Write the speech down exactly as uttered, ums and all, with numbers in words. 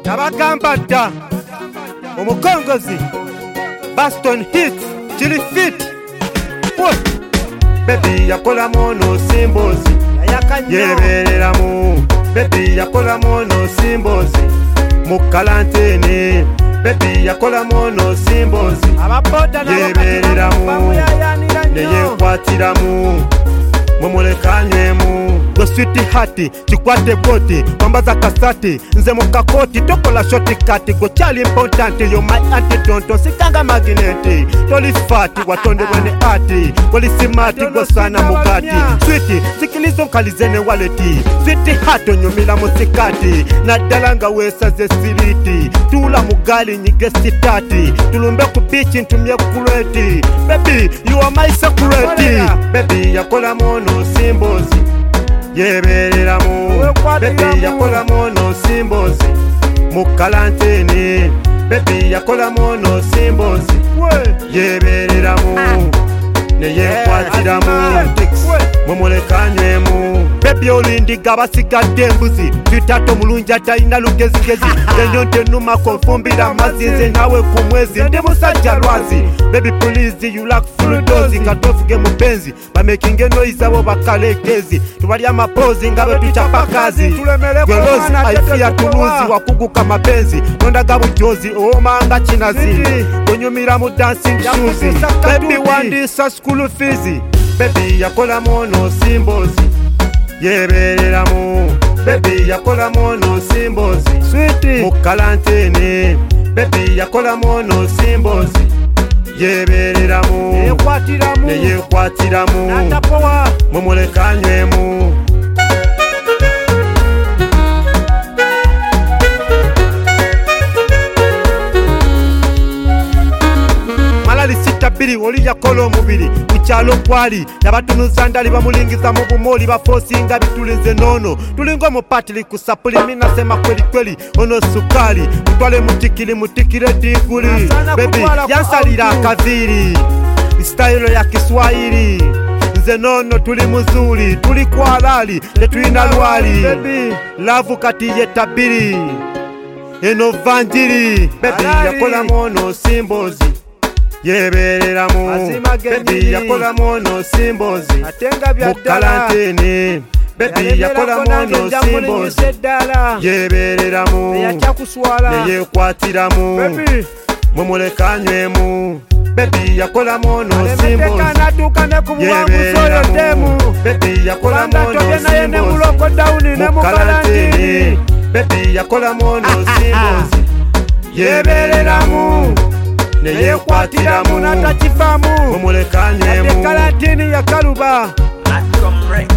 Nabagamba dda omukongozi Baston Hits Chili Fit Baby yakola mono simbozi yebereramu Baby yakola mono simbozi mu karantene Baby yakola mono simbozi yebereramu neyekwatiramu mumulekanyemu Go sweet hati, chikwate boti Mambaza kasati, nze mukakoti Tokola shoti kati, go chali importanti Yo my antidote, sikanga magineti Toli fati, watonde wene ati Goli simati, go sana mugati Sweetie, sikilizo mkalizene waleti Sweetie hati, onyumila musikati Nadalanga wesa ze siriti Tula mugali nyige sitati Tulumbe kubichi ntumye kureti Baby, you are my security Baby, yakola mono simbozi yebereramu Baby yakola mono simbozi mu karantene Baby yakola mono simbozi yebereramu neyekwatiramu mumulekanyemu Baby olindiga abasigadde embuzi twitato mulungi atalina lugezigezi enyonte numa konfumbira mazinze nawe ku mwezi ndi musajja lwazi Baby please you lack full dose katofuge mupenzi bamekinge noise abo bakalekezi tubali amapozi ngabe tuchapa kazi Gelozi aifia tuluzi wakuguka mapenzi nondaga bujozi omanga chinazi kunyumira mu dancing shoes Baby wandisa school fees Baby yakola mono simbozi yebereramu Baby yakola mono simbozi mu karantene Baby yakola mono simbozi yebereramu neyekwatiramu mumulekanyemu Malali sita biri oli yakola omubiri kukyalo kwali nabatunuza ndali bamulingiza mu bumoli bafosinga bitulize nono tulingo mu patili kusapuli mina sema kweli kweli ono sukali mutwale mutikili mutikire diguli Baby yansalira akaviri style ya Kiswahili nze nono tuli muzuri tuli kwalali netulina lwali Baby love kati yetabiri eno vanjiri Baby yakola mono simbozi yebereramu Baby yakola mono simbozi mu karantene Baby yakola mono simbozi yebereramu neyekwatiramu mumulekanyemu Baby yakola mono simbozi yebereramu Baby yakola mono simbozi mu karantene Baby yakola mono simbozi yebereramu neyekwatiramu mumulekanyemu karantini ya kaluba.